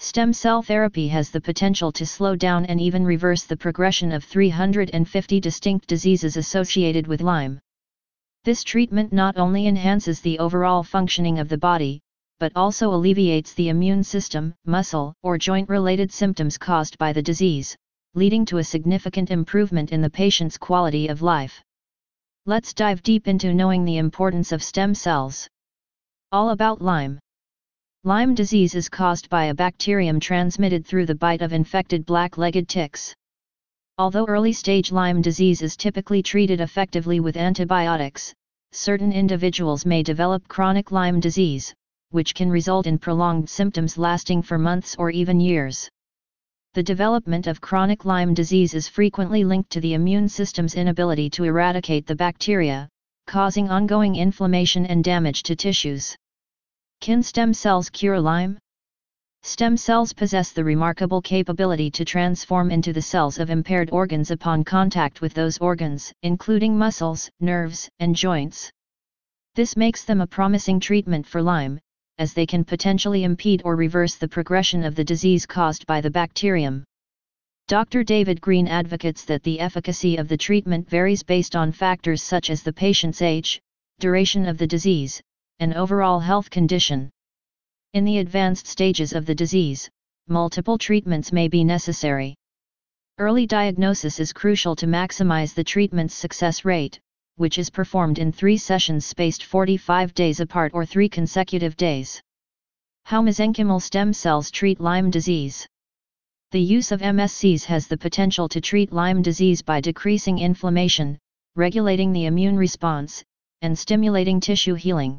Stem cell therapy has the potential to slow down and even reverse the progression of 350 distinct diseases associated with Lyme. This treatment not only enhances the overall functioning of the body, but also alleviates the immune system, muscle, or joint-related symptoms caused by the disease, leading to a significant improvement in the patient's quality of life. Let's dive deep into knowing the importance of stem cells. All about Lyme. Lyme disease is caused by a bacterium transmitted through the bite of infected black-legged ticks. Although early-stage Lyme disease is typically treated effectively with antibiotics, certain individuals may develop chronic Lyme disease, which can result in prolonged symptoms lasting for months or even years. The development of chronic Lyme disease is frequently linked to the immune system's inability to eradicate the bacteria, causing ongoing inflammation and damage to tissues. Can stem cells cure Lyme? Stem cells possess the remarkable capability to transform into the cells of impaired organs upon contact with those organs, including muscles, nerves, and joints. This makes them a promising treatment for Lyme, as they can potentially impede or reverse the progression of the disease caused by the bacterium. Dr. David Green advocates that the efficacy of the treatment varies based on factors such as the patient's age, duration of the disease, and overall health condition. In the advanced stages of the disease, multiple treatments may be necessary. Early diagnosis is crucial to maximize the treatment's success rate, which is performed in 3 sessions spaced 45 days apart or 3 consecutive days. How mesenchymal stem cells treat Lyme disease. The use of MSCs has the potential to treat Lyme disease by decreasing inflammation, regulating the immune response, and stimulating tissue healing.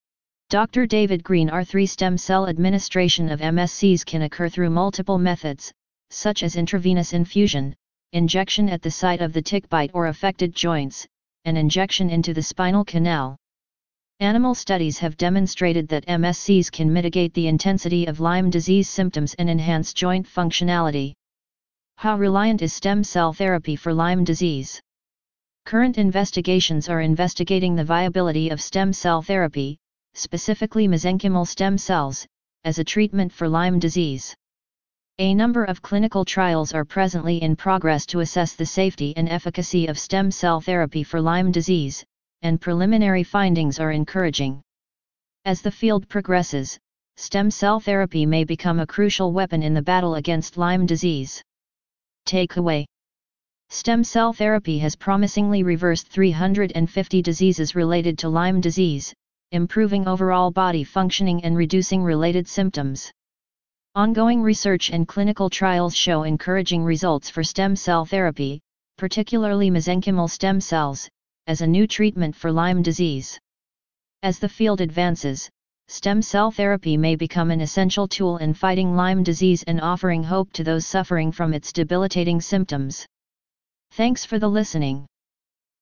Dr. David Green R3 stem cell administration of MSCs can occur through multiple methods, such as intravenous infusion, injection at the site of the tick bite or affected joints, and injection into the spinal canal. Animal studies have demonstrated that MSCs can mitigate the intensity of Lyme disease symptoms and enhance joint functionality. How reliant is stem cell therapy for Lyme disease? Current investigations are investigating the viability of stem cell therapy, specifically mesenchymal stem cells, as a treatment for Lyme disease. A number of clinical trials are presently in progress to assess the safety and efficacy of stem cell therapy for Lyme disease, and preliminary findings are encouraging. As the field progresses, stem cell therapy may become a crucial weapon in the battle against Lyme disease. Takeaway: stem cell therapy has promisingly reversed 350 diseases related to Lyme disease, improving overall body functioning and reducing related symptoms. Ongoing research and clinical trials show encouraging results for stem cell therapy, particularly mesenchymal stem cells, as a new treatment for Lyme disease. As the field advances, stem cell therapy may become an essential tool in fighting Lyme disease and offering hope to those suffering from its debilitating symptoms. Thanks for the listening.